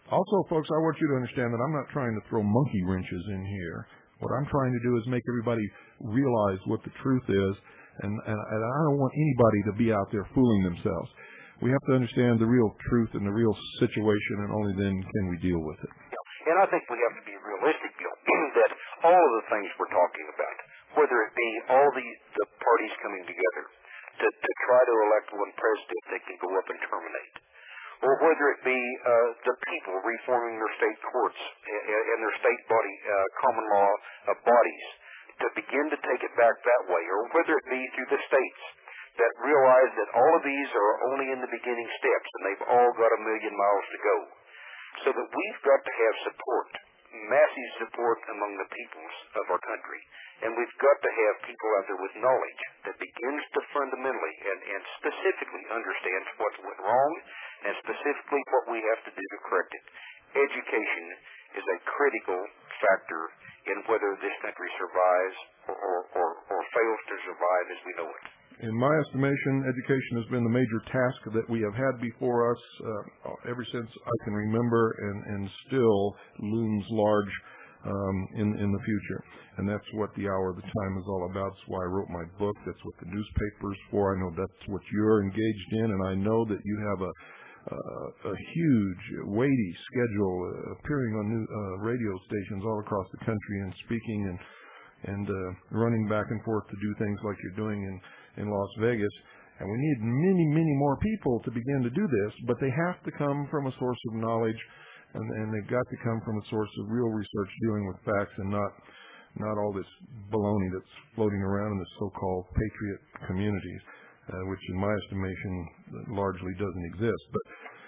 Also, folks, I want you to understand that I'm not trying to throw monkey wrenches in here. What I'm trying to do is make everybody realize what the truth is, and, and, and I don't want anybody to be out there fooling themselves. We have to understand the real truth and the real situation, and only then can we deal with it. Yeah. And I think we have to be realistic, Bill, that all of the things we're talking about, whether it be all the, the parties coming together to, to try to elect one president that can go up and terminate, or whether it be uh, the people reforming their state courts and, and their state body, uh, common law uh, bodies, to begin to take it back that way, or whether it be through the states that realize that all of these are only in the beginning steps and they've all got a million miles to go. So that we've got to have support, massive support among the peoples of our country. And we've got to have people out there with knowledge that begins to fundamentally and, and specifically understands what went wrong and specifically what we have to do to correct it. Education is a critical factor in whether this country survives or, or, or, or fails to survive as we know it. In my estimation, education has been the major task that we have had before us uh, ever since I can remember, and, and still looms large um, in, in the future. And that's what the Hour of the Time is all about. That's why I wrote my book. That's what the newspaper's for. I know that's what you're engaged in, and I know that you have a Uh, a huge, weighty schedule, uh, appearing on new uh, radio stations all across the country and speaking and and uh, running back and forth to do things like you're doing in, in Las Vegas. And we need many, many more people to begin to do this, but they have to come from a source of knowledge, and, and they've got to come from a source of real research dealing with facts and not not all this baloney that's floating around in the so-called patriot communities. Uh, which in my estimation largely doesn't exist. But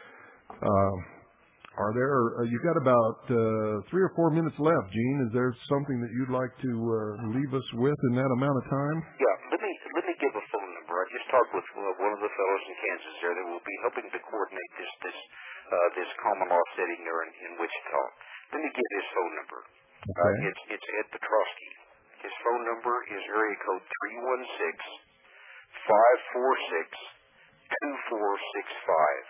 uh, are there, uh, you've got about uh, three or four minutes left, Gene. Is there something that you'd like to uh, leave us with in that amount of time? Yeah, let me let me give a phone number. I just talked with uh, one of the fellows in Kansas there that will be helping to coordinate this this uh, this common law setting there in, in Wichita. Let me give his phone number. Okay. Uh, it's, it's Ed Petrosky. His phone number is area code three one six, five four six, two four six five.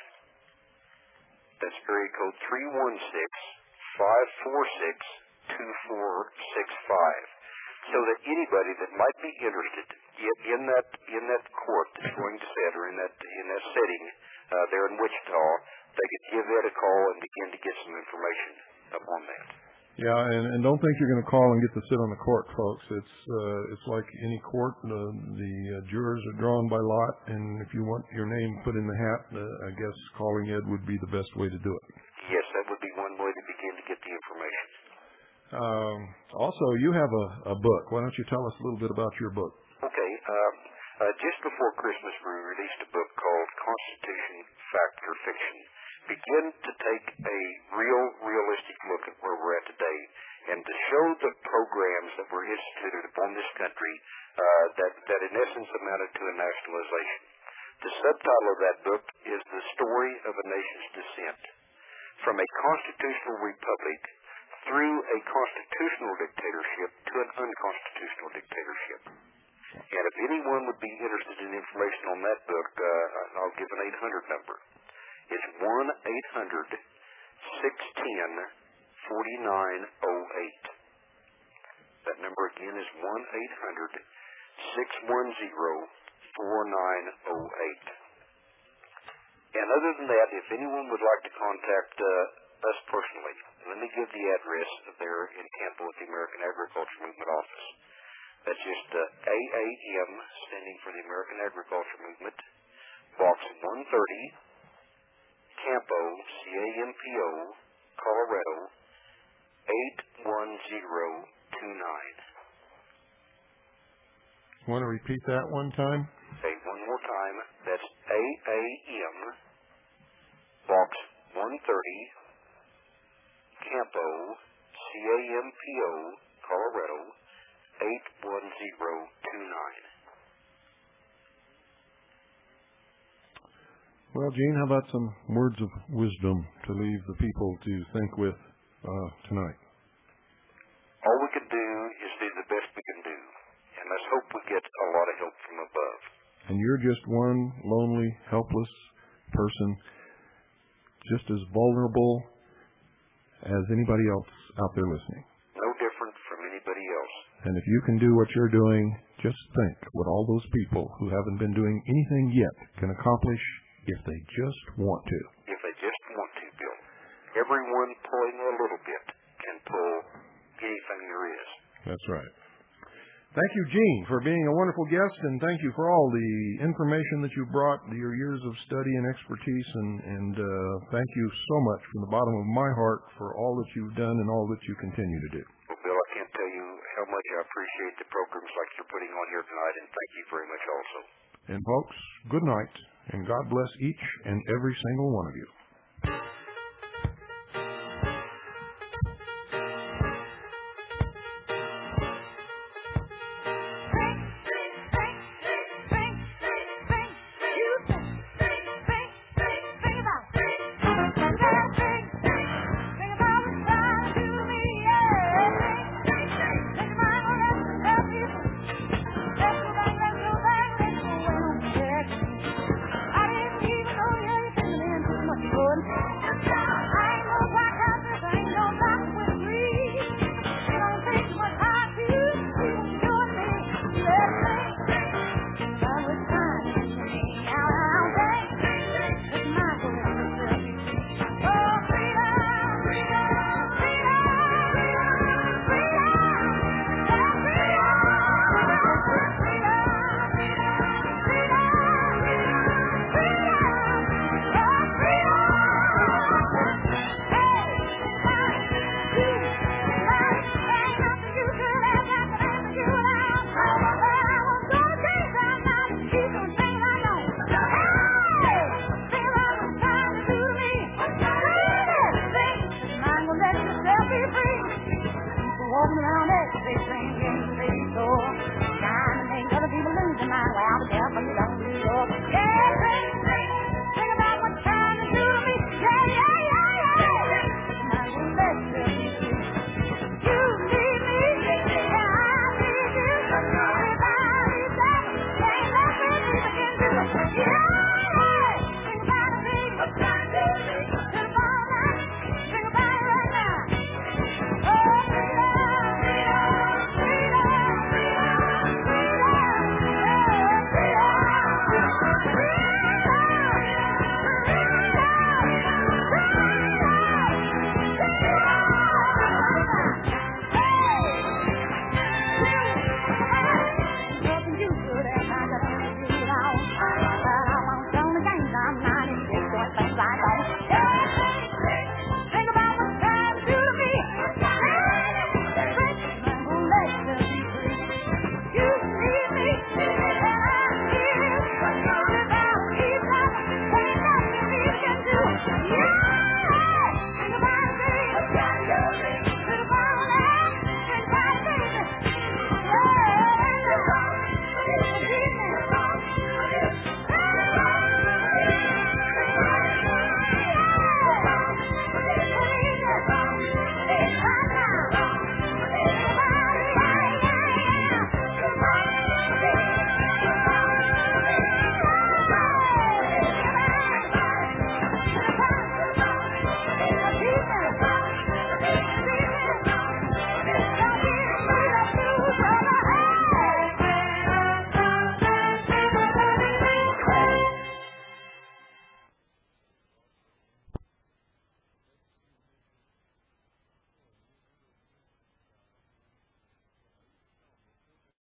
That's area code three one six, five four six, two four six five. So that anybody that might be interested in, in that in that court that's going to set, or in that in that setting uh, there in Wichita, they could give Ed a call and begin to get some information upon that. Yeah, and, and don't think you're going to call and get to sit on the court, folks. It's uh, it's like any court. Uh, the uh, jurors are drawn by lot, and if you want your name put in the hat, uh, I guess calling Ed would be the best way to do it. Yes, that would be one way to begin to get the information. Um, also, you have a, a book. Why don't you tell us a little bit about your book? Okay. Um, uh, just before Christmas, we released a book called Constitution, Fact or Fiction. Begin to take a real, realistic look at where we're at today, and to show the programs that were instituted upon this country uh, that, that in essence amounted to a nationalization. The subtitle of that book is The Story of a Nation's Descent. From a constitutional republic through a constitutional dictatorship to an unconstitutional dictatorship. And if anyone would be interested in information on that book, uh, I'll give an eight hundred number. It's one eight hundred, six one zero, four nine zero eight. That number again is one eight hundred, six one zero, four nine zero eight. And other than that, if anyone would like to contact uh, us personally, let me give the address there in Tampa at the American Agriculture Movement office. That's just uh, A A M, standing for the American Agriculture Movement, Box one thirty, Campo, C A M P O, Colorado, eight one zero two nine. Want to repeat that one time? Say one more time. That's A A M, Box one thirty, Campo, C A M P O, Colorado, eight one zero two nine. Well, Gene, how about some words of wisdom to leave the people to think with uh, tonight? All we can do is do the best we can do, and let's hope we get a lot of help from above. And you're just one lonely, helpless person, just as vulnerable as anybody else out there listening. No different from anybody else. And if you can do what you're doing, just think what all those people who haven't been doing anything yet can accomplish if they just want to. If they just want to, Bill. Everyone pulling a little bit can pull anything there is. That's right. Thank you, Gene, for being a wonderful guest, and thank you for all the information that you brought, your years of study and expertise, and, and uh, thank you so much from the bottom of my heart for all that you've done and all that you continue to do. Well, Bill, I can't tell you how much I appreciate the programs like you're putting on here tonight, and thank you very much also. And folks, good night, and God bless each and every single one of you. Freedom!